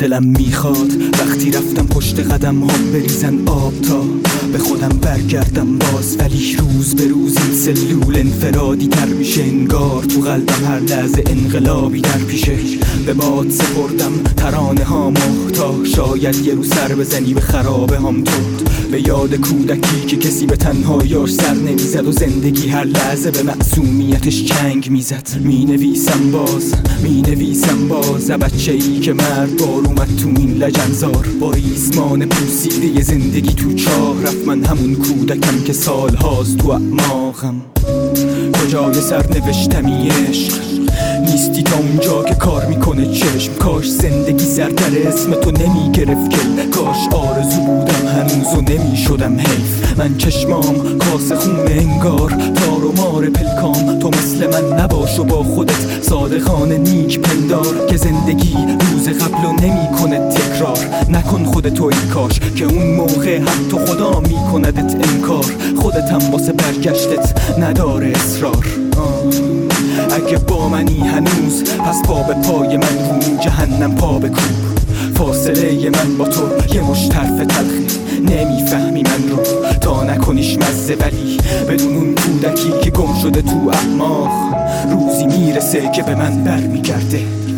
دلم میخواد وقتی رفتم پشت قدم هم بریزن آب تا به خودم برگردم باز، ولی روز به روز این سلول انفرادی تر میشه انگار، تو قلبم هر لحظه انقلابی در پیشه. به باد سپردم ترانه ها محتا، شاید یه رو سر بزنی به خرابه هم تود، به یاد کودکی که کسی به تنهاییاش سر نمیزد و زندگی هر لحظه به معصومیتش چنگ میزد. مینویسم باز بچه ای که مرد بار اومد تو این لجنزار، با ریسمان پوسیده ی زندگی تو چاه رفت. من همون کودکم که سالهاست تو اعماقم. کجای سرنوشتمی عشق نیستی تا اونجا که کار میکنه چشم. کاش زندگی سرتر اسم تو نمیگرفت کل، کاش آرزو بودم هنوز و نمیشدم حیف. من چشمام کاسه خون انگار تار و مار پلکام، تو مثل من نباش و با خودت صادقانه نیک پندار، که زندگی روز قبل و نمیکنه تکرار. نکن خودتو ای کاش که اون موقع حتی خدا میکندت انکار، خودت هم واسه برگشتت نداره اصرار. اگه با منی هنوز پس پا به پای من رو جهنم پا بکوب. فاصله من با تو یه مشت طرف تلخی، نمیفهمی من رو تا نکنیش مزه، ولی بدون اون کودکی که گم شده تو اعماق روزی میرسه که به من برمیگرده.